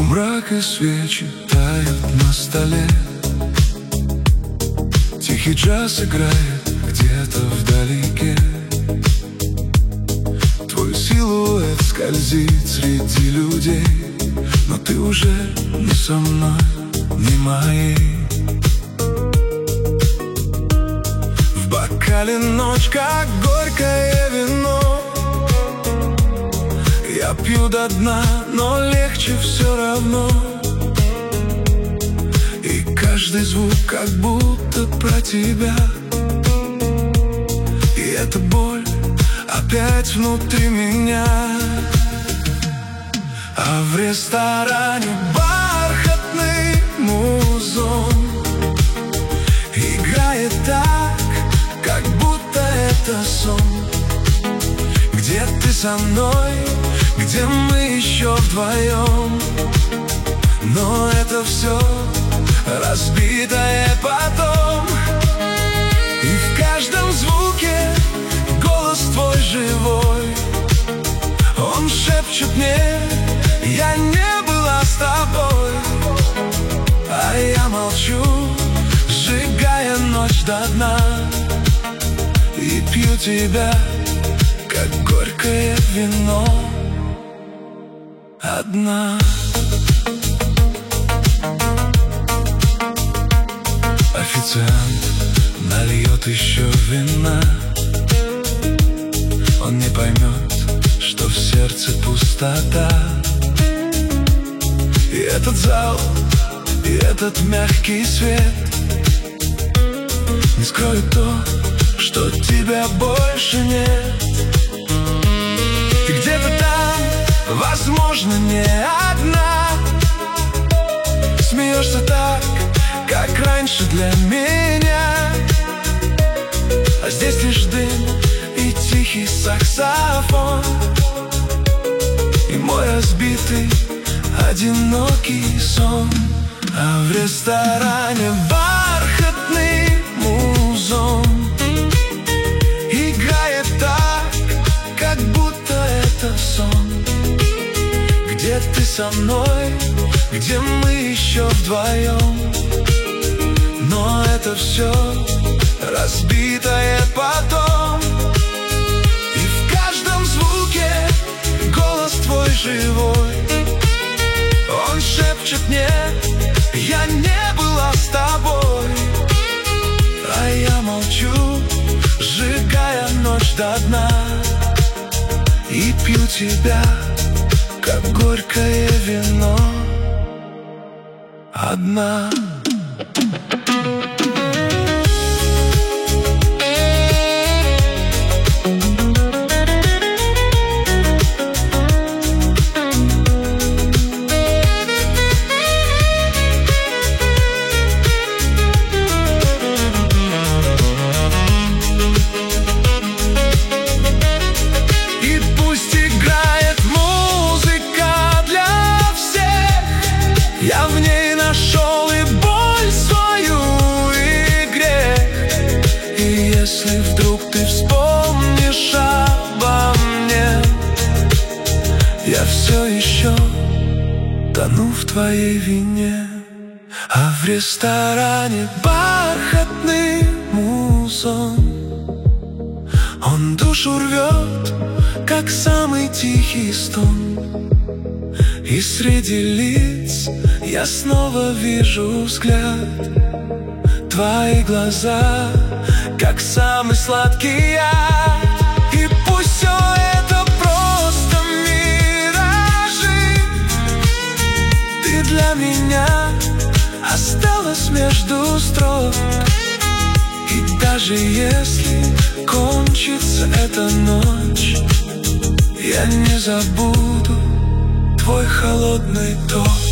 Полумрак и свечи тают на столе. Тихий джаз играет где-то вдалеке. Твой силуэт скользит среди людей, но ты уже не со мной, не моей. В бокале ночь, как горькое вино. Я пью до дна, но легче все равно. И каждый звук как будто про тебя. И эта боль опять внутри меня. А в ресторане бархатный музон играет так, как будто это сон. Где ты со мной, где мы еще вдвоем. Но это все разбитое потом. И в каждом звуке голос твой живой. Он шепчет мне: я не была с тобой. А я молчу, сжигая ночь до дна. И пью тебя, как горькое вино, одна. Официант нальет еще вина. Он не поймет, что в сердце пустота. И этот зал, и этот мягкий свет не скроют то, что тебя больше нет. Ты где-то там, возможно, не одна. Смеешься так, как раньше для меня. А здесь лишь дым и тихий саксофон. И мой разбитый, одинокий сон. А в ресторане бархатный музон играет так, как будто это сон. Где ты со мной, где мы еще вдвоем. Но это все разбитое потом. И в каждом звуке голос твой живой. Он шепчет мне: я не была с тобой. А я молчу, сжигая ночь до дна. И пью тебя, как горькое вино, одна. Я в ней нашел и боль свою, и грех. И если вдруг ты вспомнишь обо мне, я все еще тону в твоей вине. А в ресторане бархатный музон. Он душу рвет, как самый тихий стон. И среди лиц я снова вижу взгляд. Твои глаза, как самый сладкий яд. И пусть все это просто миражи, ты для меня осталась между строк. И даже если кончится эта ночь, я не забуду твой холодный ток.